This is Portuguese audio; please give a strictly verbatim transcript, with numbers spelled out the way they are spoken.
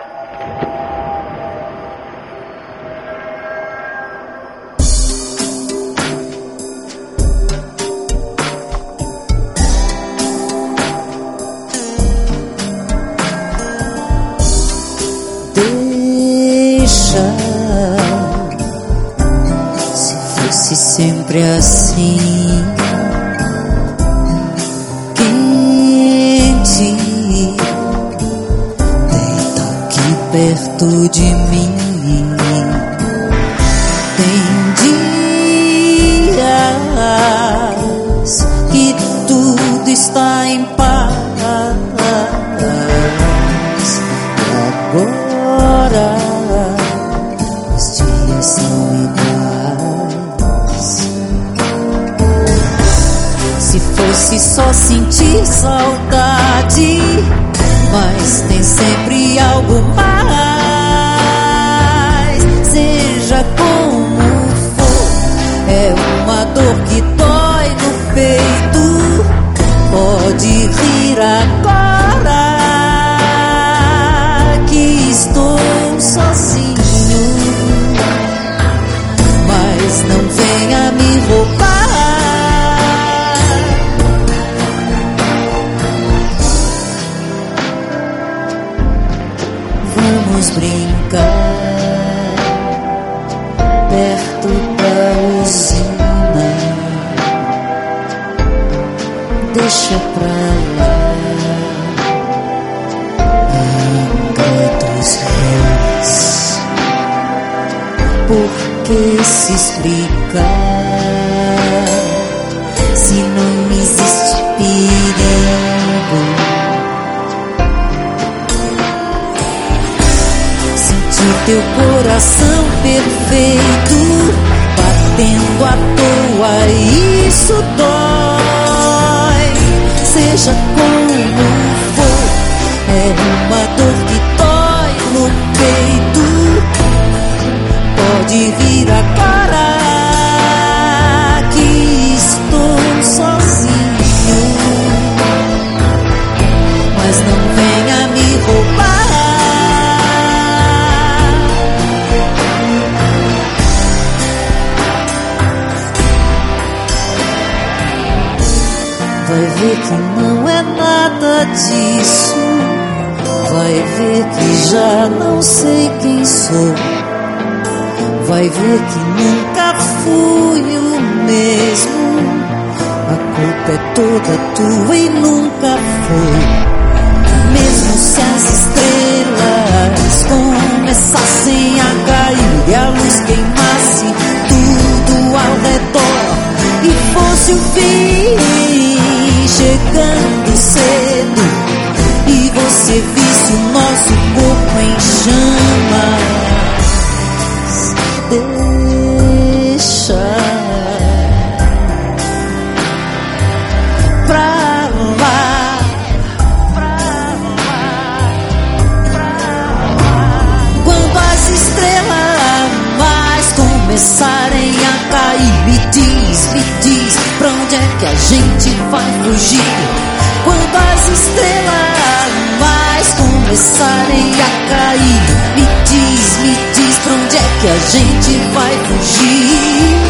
Deixa, se fosse sempre assim, quente, deita aqui perto de mim. Tem dias que tudo está em paz, e agora os dias são iguais. Se fosse só sentir saudade, mas tem sempre algo mais. Seja como for, é uma dor que dói no peito. Pode rir agora que estou sozinho, mas não venha me roubar. Vamos brincar perto da usina, deixa pra lá a Angra dos Reis. Por que se explicar se não existe perigo? Sentir teu coração perfeito batendo à toa, isso dói. Seja como for, é uma dor que dói no peito. Pode vir agora que estou sozinho, mas não venha me roubar. Vai ver que não é nada disso, vai ver que já não sei quem sou. Vai ver que nunca fui o mesmo. A culpa é toda tua e nunca foi. Mesmo se as estrelas começassem a cair e a luz queimasse tudo ao redor e fosse o fim chegando cedo e você visse o nosso corpo em chamas, deixa pra lá, pra lá, pra lá. Quando as estrelas começarem a cair, me diz, me diz pra onde é que a gente vai fugir. Quando as estrelas começarem a cair, me diz, me diz pra onde é que a gente vai fugir.